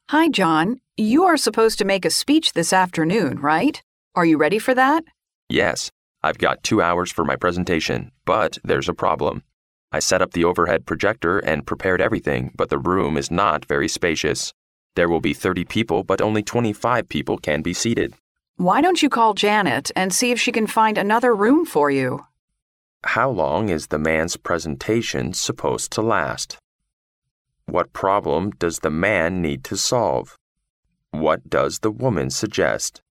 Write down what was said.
Hi, John. You are supposed to make a speech this afternoon, right? Are you ready for that? Yes, I've got 2 hours for my presentation, but there's a problem. I set up the overhead projector and prepared everything, but the room is not very spacious. There will be 30 people, but only 25 people can be seated. Why don't you call Janet and see if she can find another room for you? How long is the man's presentation supposed to last? What problem does the man need to solve? What does the woman suggest?